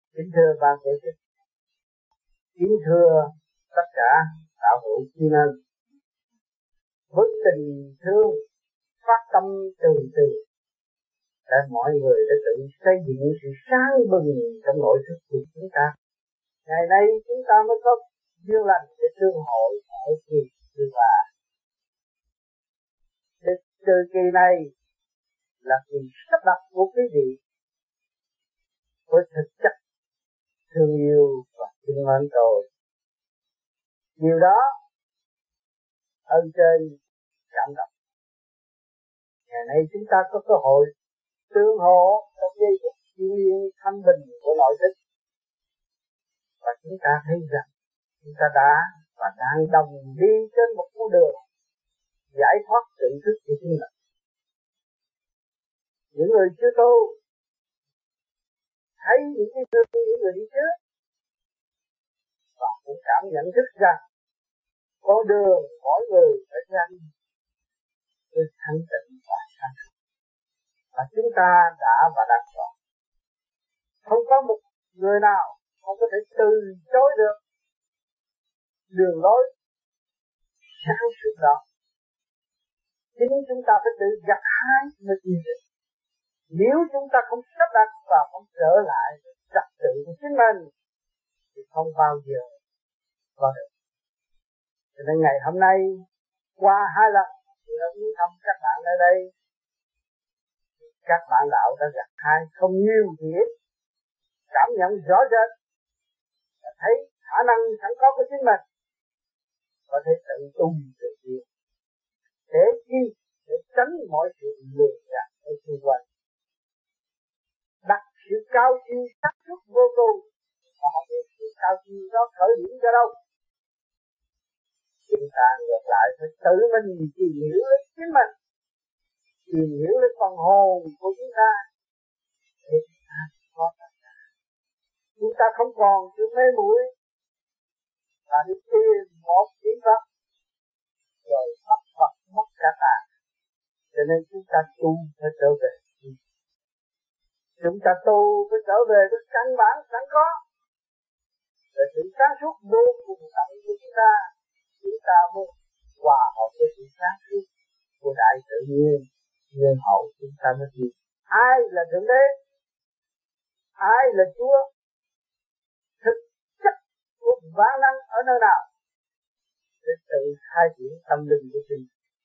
Kính thưa ban tổ chức, kính thưa tất cả đạo hữu chi ân, với tình thương phát tâm từ từ để mọi người đã tự xây dựng sự sáng bừng trong nội thức của chúng ta. Ngày nay chúng ta mới có duyên lành để tương hội ở kỳ thứ ba. Từ kỳ này là kỳ sắp đặt của quý vị với thực chất thương yêu và thương mến tôi. Điều đó ơn trên cảm động. Ngày nay chúng ta có cơ hội tương hộ trong giây phút thiên liêng thanh bình của nội thức, và chúng ta thấy rằng chúng ta đã và đang đồng đi trên một con đường giải thoát tự thức của chính mình. Những người chưa tu thấy những cái thương những người đi trước và cũng cảm nhận thức rằng con đường mỗi người phải nhanh từ thanh tịnh và sáng suốt, và chúng ta đã và đang chọn. Không có một người nào không có thể từ chối được đường lối sáng suốt đó. Chính chúng ta phải tự gặt hái mới tiến được. Nếu chúng ta không sắp đặt và không trở lại trật tự của chính mình thì không bao giờ có được. Cho nên ngày hôm nay qua 2 lần tôi đã viếng thăm các bạn ở đây, các bạn đạo đã gặt hái không nhiều thì ít, cảm nhận rõ rệt, thấy khả năng sẵn có của chính mình và thấy tự tung tự nhiên. Để chi? Để tránh mọi sự lừa gạt ở xung quanh. Đặt sự cao siêu xác suốt vô cùng, và không biết sự cao siêu đó khởi điểm cho đâu. Chúng ta ngược lại phải tự mình tìm hiểu lấy chính mình, tìm hiểu lấy phần hồn của chúng ta để chúng ta có tất cả. Chúng ta không còn sự mê muội và đi tìm một kiến pháp rồi mất Phật mất cả ta. Cho nên chúng ta tu phải trở về. Chúng ta tu phải trở về với căn bản sẵn có, để sự sáng suốt vô cùng tận của chúng ta muốn hòa hợp với sự sáng suốt của đại tự nhiên, nhân hậu chúng ta mới biết ai là thượng đế, ai là Chúa, thực chất của vạn năng ở nơi nào, để tự khai triển tâm linh của mình.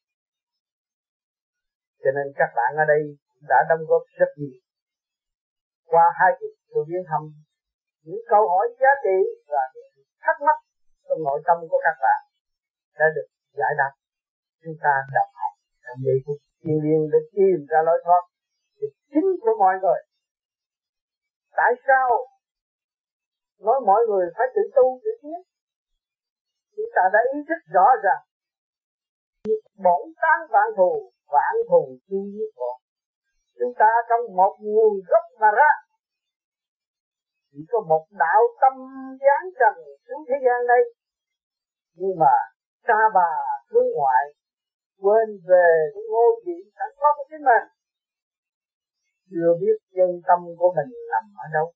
Cho nên các bạn ở đây đã đóng góp rất nhiều. Qua 2 kỳ tôi viếng thăm, những câu hỏi giá trị và những thắc mắc trong nội tâm của các bạn đã được giải đáp. Chúng ta đồng hành trong giây phút thiêng liêng để tìm ra lối thoát để chính của mọi người. Tại sao nói mọi người phải tự tu tự tiến? Chúng ta đã ý thức rõ ràng bổn tán vạn thù chi giết bọn. Chúng ta trong một nguồn gốc mà ra, chỉ có một đạo tâm giáng trần xuống thế gian đây, nhưng mà xa bà hướng ngoại, quên về cái ngôi vị sẵn có của chính mình, chưa biết chân tâm của mình nằm ở đâu.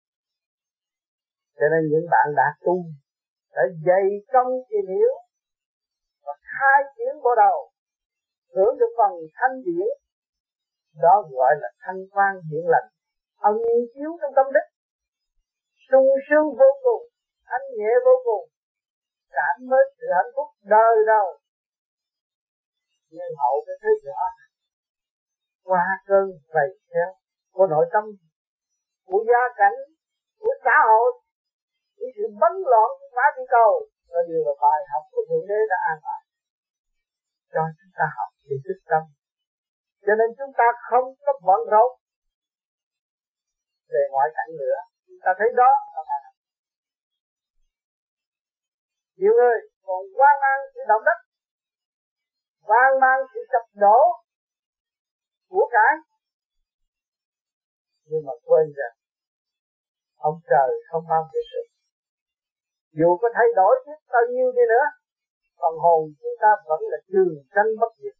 Cho nên những bạn đã tu đã dày công tìm hiểu và khai triển bộ đầu, hưởng được phần thanh điển, đó gọi là thanh quan điển lành, ân chiếu trong tâm đức, sung sướng vô cùng, thanh nhẹ vô cùng, cảm mến sự hạnh phúc đời đời. Nhưng hậu cái thế rõ qua cơn vầy theo của nội tâm, của gia cảnh, của xã hội, của sự bấn loạn của phá địa cầu, đó đều là bài học của Thượng Đế đã an bài cho chúng ta học để thức tâm. Cho nên chúng ta không có bận rộn về ngoại cảnh nữa. Chúng ta thấy đó là bài học. Nhiều người còn hoang mang sự động đất, hoang mang sự sập đổ của cái, nhưng mà quên rằng ông trời không bao giờ sự. Dù có thay đổi biết bao nhiêu đi nữa, phần hồn chúng ta vẫn là trường sanh bất diệt.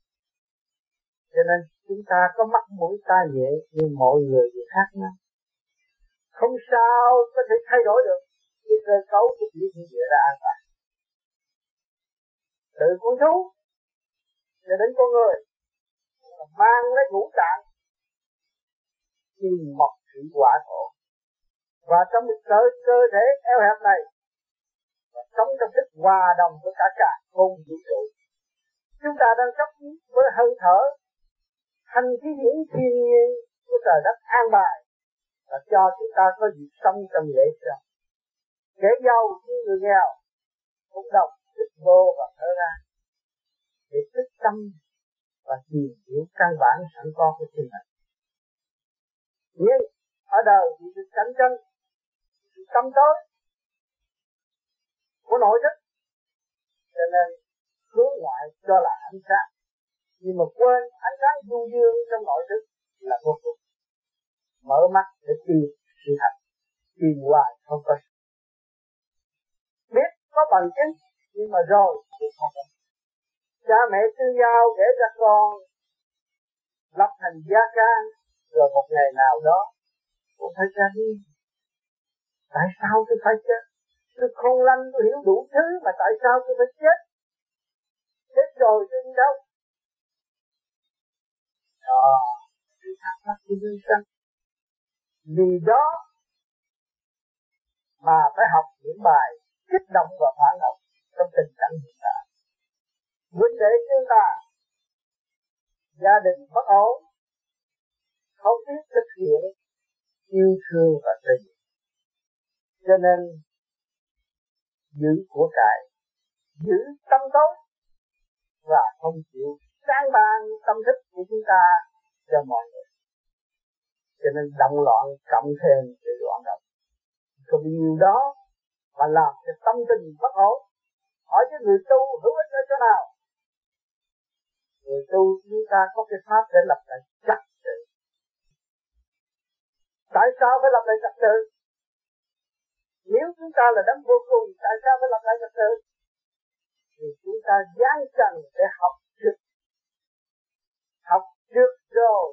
Cho nên chúng ta có mắt mũi tai nhẹ nhưng mọi người thì khác nhau. không sao có thể thay đổi được cái cơ cấu của thiên địa đã an bài. Từ con thú cho đến con người mang lấy ngũ tạng kim mộc thủy hỏa thổ, và trong một cơ thể eo hẹp này và sống trong thức hòa đồng với cả không vũ trụ. Chúng ta đang sống với hơi thở thành khí điển thiên nhiên của trời đất an bài, và cho chúng ta có dịp sống trong lễ sống. Kẻ giàu như người nghèo cũng đọc thức vô và thở ra để thức tâm và tìm hiểu căn bản sẵn có của chính mình. Nhưng ở đời thì sự cạnh tranh, sự tâm tối của nội thức, cho nên hướng ngoại cho là ánh sáng, nhưng mà quên ánh sáng du dương trong nội thức là vô cùng. Mở mắt để tìm sự thật, tìm hoài không có. Biết có bằng chứng, nhưng mà rồi thì không có. Cha mẹ tương giao để ra con lập thành gia can, rồi một ngày nào đó cũng phải ra đi. Tại sao tôi phải chết? Tôi khôn lanh, tôi hiểu đủ thứ, mà tại sao tôi phải chết? Chết rồi tôi đi đâu? Tôi thắc mắc tôi đi sanh. Vì đó mà phải học những bài kích động và phản động trong tình cảnh hiện tại. Vấn đề chúng ta gia đình bất ổn, không biết thực hiện yêu thương và tình, cho nên giữ của cải, giữ tâm tối và không chịu sáng ban tâm thức của chúng ta cho mọi người, cho nên động loạn cộng thêm sự loạn động. Còn điều đó mà làm cho tâm tình bất ổn. Hỏi cho người tu hữu ích ở chỗ nào? Người tu chúng ta có cái pháp để lập lại trật tự. Tại sao phải lập lại trật tự? Nếu chúng ta là đấng vô cùng, tại sao phải lập lại trật tự? Thì chúng ta giáng trần để học trước. Học trước rồi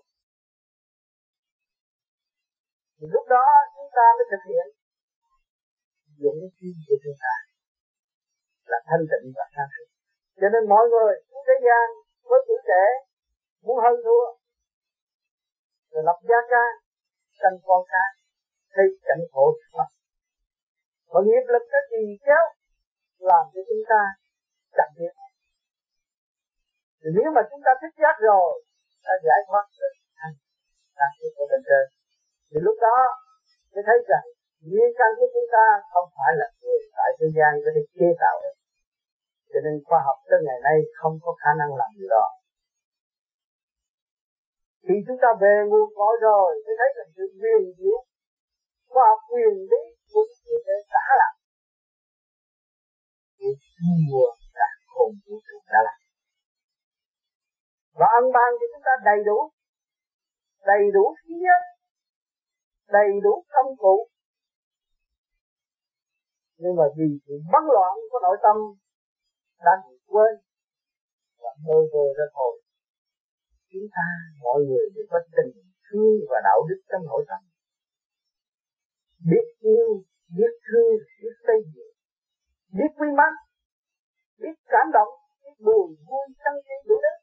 thì lúc đó chúng ta mới thực hiện dũng khí của chúng ta là thanh tịnh và sáng suốt. Cho nên mọi người trong thế gian với tuổi trẻ muốn hơn thua, rồi lập gia can, sanh con cái, thấy cảnh khổ thật. Và nghiệp lực cái gì kéo làm cho chúng ta chậm biết. Thì nếu mà chúng ta thức giác rồi, ta giải thoát được thanh sáng suốt của bên trên, thì lúc đó mới thấy rằng nguyên căn của chúng ta không phải là người tại thế gian có thể chế tạo được. Cho nên khoa học tới ngày nay không có khả năng làm điều đó. Khi chúng ta về nguồn cội rồi mới thấy rằng sự huyền diệu khoa học quyền lý của người ta đã làm. Cái chùa cả hồn vũ trụ đã làm. Và ân ban cho chúng ta đầy đủ khí giới, đầy đủ công cụ. Nhưng mà vì sự bấn loạn của nội tâm đã bị quên và mơ vơ ra thôi. Chúng ta mọi người đều có tình thương và đạo đức trong nội tâm. Biết yêu, biết thương, biết xây dựng, biết quý mến, biết cảm động, biết buồn vui sân si đủ đấy.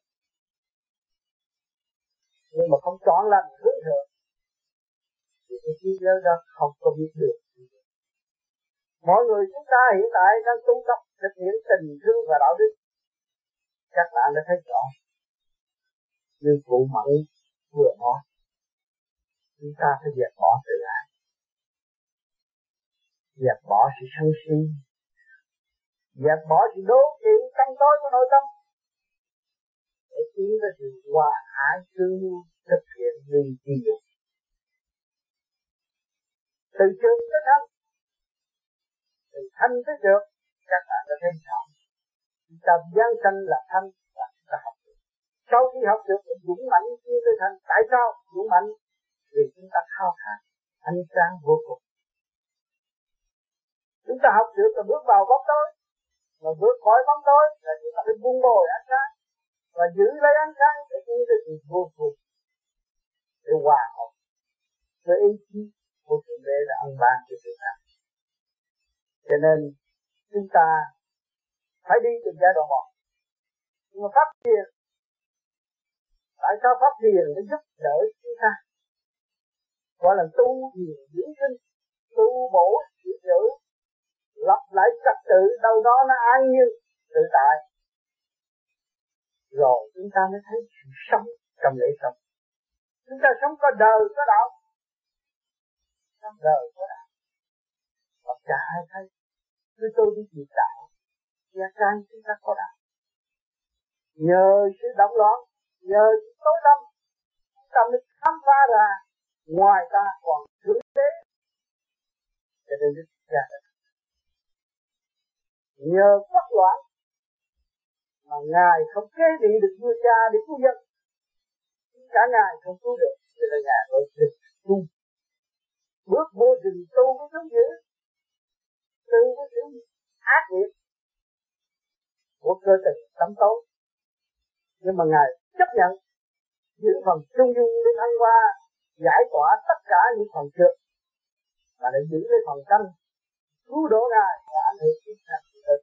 Nhưng mà không chọn lành hướng thượng thì cái trí giới đó không có biết được. Mọi người chúng ta hiện tại đang tu tập thực hiện tình thương và đạo đức, các bạn đã thấy rõ. Như cụ Mẫn vừa nói, chúng ta phải dẹp bỏ tự ái, dẹp bỏ sự sân si, dẹp bỏ sự đố kỵ tâm tối của nội tâm, để tiến tới sự hòa ái thương thực hiện vì kỳ dục. Từ trường tới thân, từ thân tới trượt, các bạn đã thấy rõ. Chúng ta giáng sanh là thân và chúng ta học được. Sau khi học được thì dũng mạnh tiến tới thân. Tại sao dũng mạnh? Vì chúng ta khao khát ánh sáng vô cùng. Chúng ta học được rồi bước vào bóng tối, mà bước khỏi bóng tối là chúng ta phải buông bồi ánh sáng và giữ lấy ánh sáng để tiến tới sự vô cùng, để hòa hợp với ý chí của Thượng Đế đã ăn ban cho chúng ta. Cho nên chúng ta phải đi từ giai đoạn một. Nhưng mà pháp thiền, tại sao pháp thiền nó giúp đỡ chúng ta? Gọi là tu thiền dưỡng sinh, tu bổ dưỡng giữ, lập lại trật tự đâu đó nó an nhiên tự tại. Rồi chúng ta mới thấy sự sống trong lễ sống. Chúng ta sống có đời có đạo, sống đời có đạo. Và cả hai thấy, khi tôi đi tìm đạo, gia can chúng ta có đạo. Nhờ sự động loạn, nhờ sự tối tâm, chúng ta mới khám phá ra ngoài ta còn Thượng Đế. Cho nên Đức Cha nhờ bất loạn mà Ngài không kế vị được vua cha để cứu dân. Cả Ngài không cứu được, cho nên Ngài ở rừng tu. Bước vô rừng tu với sống dữ, tu với sự ác nghiệp của cơ tình tâm tối. Nhưng mà Ngài chấp nhận giữ phần trung dung để thăng hoa, giải tỏa tất cả những phần trượt, và để giữ lấy phần tâm, cứu độ Ngài và ảnh hưởng chúng sanh hơn.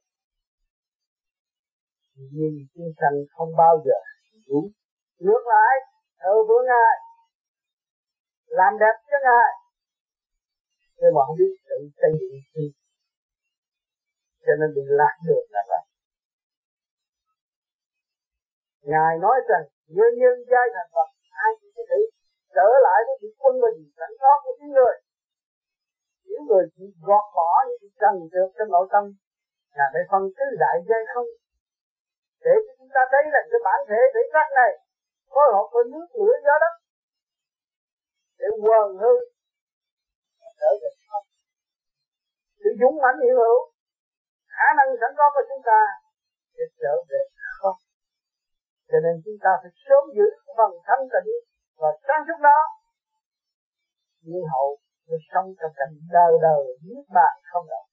Nhưng chúng sanh không bao giờ đúng. Ngược lại, thờ phượng Ngài, làm đẹp cho Ngài, nhưng mà không biết tự xây dựng gì, cho nên bị lạc đường là vậy. Ngài nói rằng nguyên nhân giai thành Phật, ai cũng có thể trở lại với sự quân bình sẵn có của những người. Những người chỉ gọt bỏ những sự trần trượt trong nội tâm, Ngài phải phân tứ đại giai không, để cho chúng ta thấy rằng cái bản thể thể xác này phối hợp với nước lửa gió đất để quần hư trở về không. Sự dũng mãnh hiện hữu, khả năng sẵn có của chúng ta để trở về không. Cho nên chúng ta phải sớm giữ phần thanh tịnh và sáng suốt đó, nhưng hậu mới sống trong cảnh đời đời niết bàn không đâu.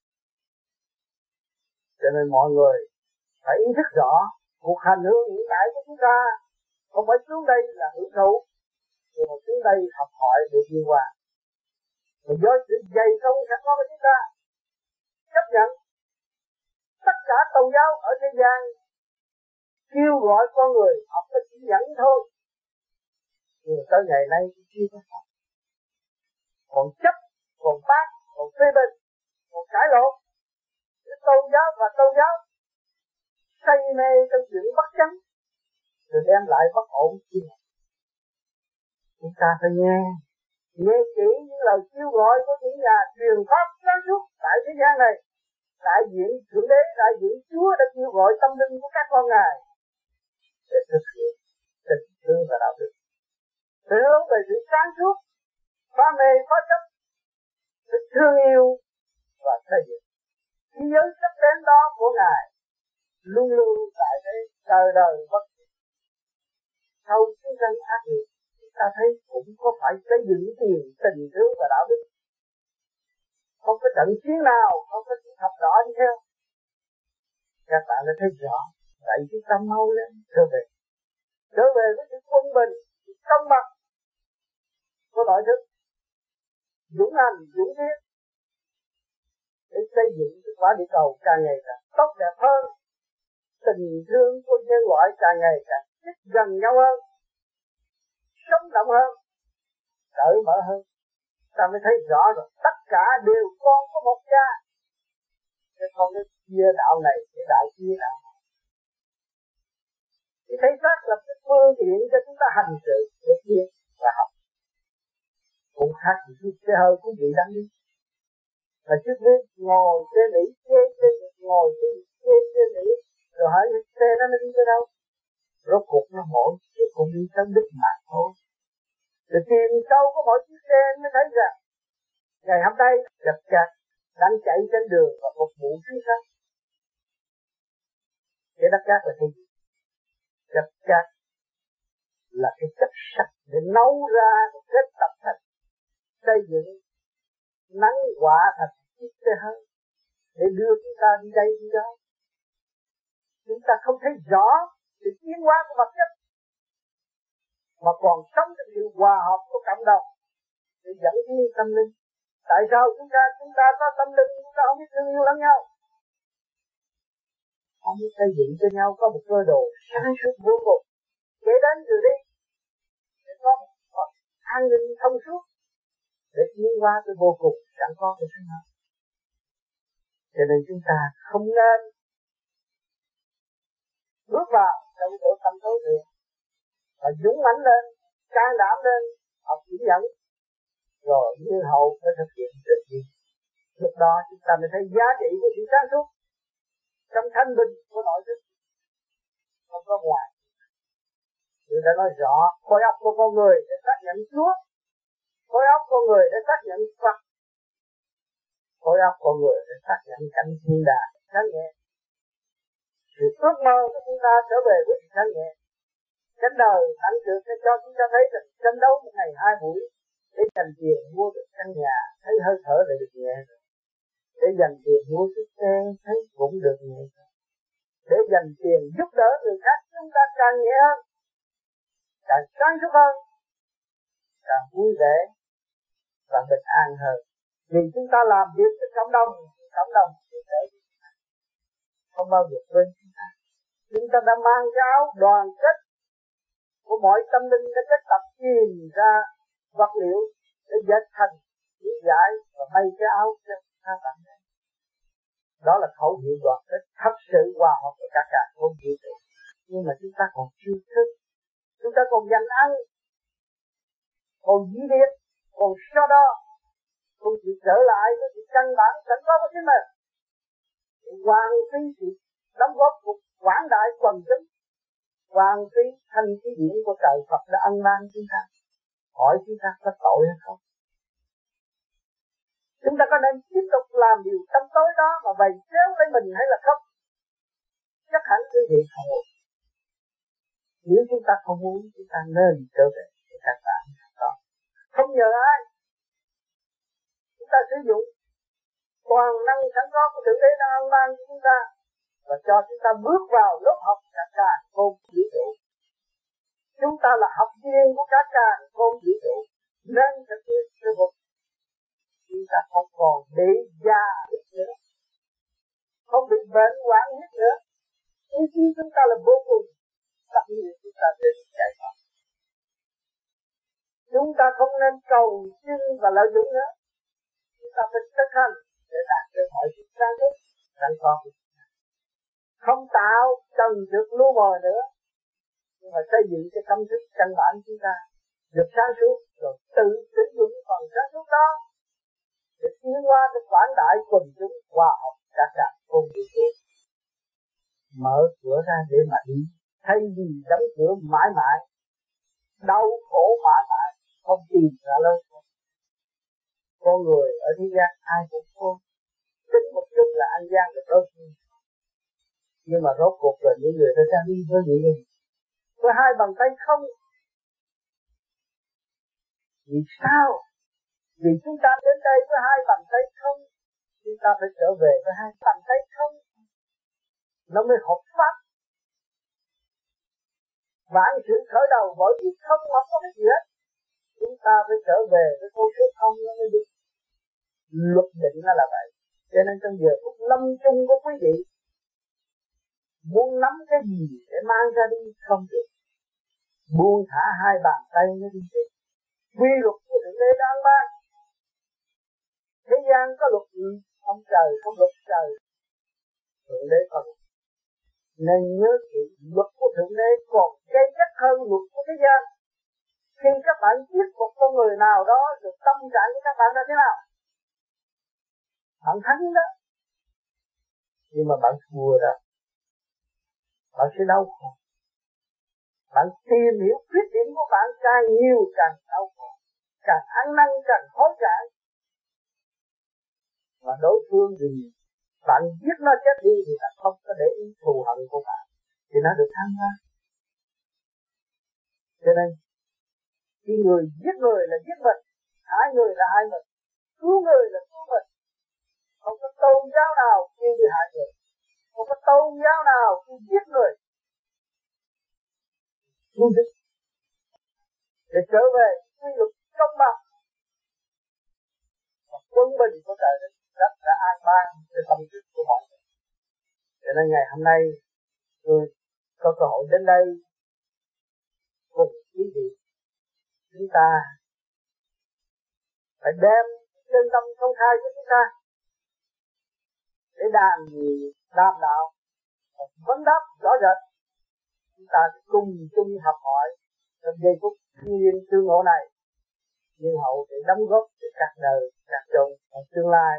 Cho nên mọi người phải ý thức rõ cuộc hành hương hiện tại của chúng ta không phải xuống đây là hưởng thụ, nhưng mà xuống đây học hỏi để đi qua. Và do sự dày công sẵn có của chúng ta chấp nhận tất cả tôn giáo ở thế gian kêu gọi con người học cái chỉ dẫn thôi, nhưng tới ngày nay chưa có học. Còn chấp, còn bác, còn phê bình, còn cãi lộn, cái tôn giáo và tôn giáo say mê trong chuyện bất chánh, rồi đem lại bất ổn chi. Chúng ta phải nghe kỹ những lời kêu gọi của những nhà truyền pháp sáng suốt tại thế gian này. Đại diện Thượng Đế, đại diện Chúa đã kêu gọi tâm linh của các con Ngài để thực hiện tình thương và đạo đức, để hướng về sự sáng suốt, phá mê phá chấp, sự thương yêu và xây dựng. Thế giới sắp đến đó của Ngài luôn luôn tại thế đời đời bất diệt. Sau chiến tranh ác liệt, chúng ta thấy cũng có phải xây dựng tiền tình thương và đạo đức. Không có trận chiến nào không có chữ thập đỏ đi theo. Các bạn đã thấy rõ, vậy chúng ta mau lên trở về với sự quân bình, sự công bằng của nội thức, dũng hành, dũng tiến để xây dựng cái quả địa cầu càng ngày càng tốt đẹp hơn, tình thương của nhân loại càng ngày càng xích gần nhau hơn, sống động hơn, cởi mở hơn. Ta mới thấy rõ rồi, tất cả đều con có một cha, chứ không có chia đạo này để đạo kia đạo. Thì thấy xác là cái phương tiện cho chúng ta hành sự để tiến và học. Cũng khác gì xe hơi của vị đang đi. Và trước hết ngồi trên Mỹ, ngồi trên Mỹ, rồi hỏi xe nó đi tới đâu? Rốt cuộc nó mỗi chiếc cũng đi tới đích mạng thôi. Rồi tìm sâu của mỗi chiếc xe mới thấy rằng ngày hôm nay chật chặt đang chạy trên đường và phục vụ chúng sanh. Cái đất cát là cái gì? Chật chặt là cái chất sạch để nấu ra một kết tập thành xây dựng nắng quả thành chiếc xe hơi để đưa chúng ta đi đây đi đó. Chúng ta không thấy rõ sự tiến hóa của vật chất mà còn sống trong sự hòa hợp của cộng đồng để dẫn tiến tâm linh. Tại sao chúng ta có tâm linh, chúng ta không biết thương yêu lẫn nhau, không biết xây dựng cho nhau có một cơ đồ sáng suốt vô cùng, kể đến từ đi để có an ninh thông suốt để tiến qua tới vô cùng sẵn có của chúng ta. Cho nên chúng ta không nên bước vào trong chỗ tâm tối nữa, và dũng mãnh lên, can đảm lên, học chỉ dẫn, rồi như hậu phải thực hiện được gì. Lúc đó chúng ta mới thấy giá trị của sự sáng suốt trong thanh bình của nội thức, không có ngoài. Người đã nói rõ, khối óc của con người để xác nhận Chúa, khối óc con người để xác nhận Phật, khối óc con người để xác nhận cảnh thiên đàng, sáng nhẹ. Sự ước mơ của chúng ta trở về với sự sáng nhẹ. Cánh đời hạnh được sẽ cho chúng ta thấy rằng tranh đấu một ngày 2 buổi để dành tiền mua được căn nhà, thấy hơi thở lại được nhẹ rồi. Để dành tiền mua chiếc xe, thấy cũng được nhẹ rồi. Để dành tiền giúp đỡ người khác, chúng ta càng nhẹ hơn, càng sáng suốt hơn, càng vui vẻ và bình an hơn. Vì chúng ta làm việc cho cộng đồng sẽ đỡ không bao giờ quên chúng ta. Chúng ta đã mang cái áo đoàn kết của mọi tâm linh đã kết tập tìm ra vật liệu để dệt thành lý giải và may cái áo cho ta tặng đây. Đó là khẩu hiệu đoàn kết thật sự hòa hợp với cả không vũ trụ. Nhưng mà chúng ta còn chưa thức, chúng ta còn giành ăn, còn dĩ liệt, còn so đo, không chịu trở lại với sự căn bản sẵn có của chính mình. Hoàn phí sự đóng góp của quảng đại quần chúng, hoàn phí thanh khí điển của trời Phật đã ân ban chúng ta. Hỏi chúng ta có tội hay không? Chúng ta có nên tiếp tục làm điều tâm tối đó mà bày xéo lấy mình hay là không? Chắc hẳn quý vị không muốn. Nếu chúng ta không muốn, chúng ta nên trở về với các bạn đó. Không nhờ ai. Chúng ta sử dụng toàn năng sẵn có của Thượng Đế đã ân ban cho chúng ta và cho chúng ta bước vào lớp học cả không vũ trụ. Chúng ta là học viên của cả không vũ trụ nên thực hiện sự vụ. Chúng ta không còn bị già hết nữa, không bị bệnh hoạn hết nữa. Ý chí chúng ta là vô cùng, tất nhiên chúng ta sẽ giải thoát. Chúng ta không nên cầu xin và lợi dụng nữa. Chúng ta phải thực hành để đạt được mọi sự sáng suốt sẵn có. Không tạo cần được lu mờ nữa, nhưng mà xây dựng cái tâm thức căn bản chúng ta được sáng suốt rồi tự sử dụng phần sáng suốt đó để tiến qua cái quảng đại quần chúng hòa hợp cả cùng vũ trụ. Mở cửa ra để mà đi, thay vì đóng cửa mãi mãi, đau khổ mãi mãi, không tìm ra lối thoát. Con người ở thế gian ai cũng có tính một chút là ăn gian được đôi khi, nhưng mà rốt cuộc là những người ta ra đi với những gì? Với 2 bàn tay không. Vì sao? Vì chúng ta đến đây với 2 bàn tay không, chúng ta phải trở về với 2 bàn tay không. Nó mới hợp pháp. Vạn sự khởi đầu bởi vì không có cái gì hết. Chúng ta phải trở về với vô số không nó mới được. Luật định nó là vậy. Cho nên trong giờ phút lâm chung của quý vị, muốn nắm cái gì để mang ra đi không được. Buông thả 2 bàn tay nó đi đi. Quy luật của Thượng Đế đang ban. Thế gian có luật gì? Ông trời không luật trời. Thượng Đế có luật. Nên nhớ kỹ luật của Thượng Đế còn gay gắt hơn luật của thế gian. Khi các bạn giết một con người nào đó, được tâm trạng của các bạn là thế nào? Bạn thắng đó. Nhưng mà bạn thua đó, bạn sẽ đau khổ. Bạn tìm hiểu khuyết điểm của bạn càng nhiều càng đau khổ, càng ăn năn càng hối cải. Và đối phương thì bạn giết nó chết đi thì bạn không có để ý thù hận của bạn, thì nó được thăng hoa. Cho nên khi người giết người là giết mình, hại người là hại mình, cứu người là cứu mình. Không có tôn giáo nào kêu đi hại người, không có tôn giáo nào kêu giết người. Cứu giúp để trở về quy luật công bằng và quân của trời đất đã an ban cho tâm thức của mọi người. Cho nên ngày hôm nay tôi có cơ hội đến đây cùng quý vị, chúng ta phải đem chân tâm công khai của chúng ta để đàm đạo vấn đáp rõ rệt. Chúng ta sẽ cùng chung học hỏi trong giây phút thiên tương ngộ này, nhưng hậu để đóng góp để các đời các chồng trong tương lai.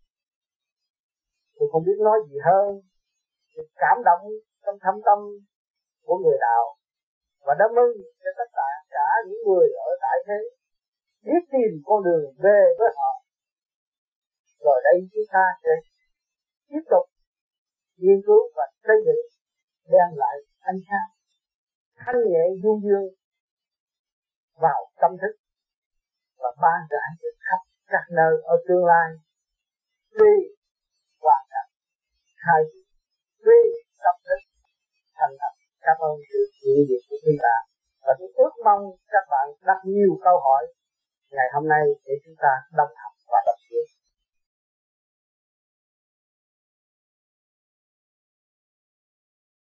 Tôi không biết nói gì hơn, thì cảm động trong thâm tâm của người đạo và đám ơn cho tất cả những người ở tại thế biết tìm con đường về với họ. Rồi đây chúng ta sẽ tiếp tục nghiên cứu và xây dựng, đem lại ánh sáng thanh nhẹ du dương vào tâm thức và ban rải cho khắp các nơi ở tương lai. Tuy hoàn cảnh hai tuy tâm thức thành thật. Cảm ơn sự hiện diện của chúng ta và tôi ước mong các bạn đặt nhiều câu hỏi ngày hôm nay để chúng ta đồng hành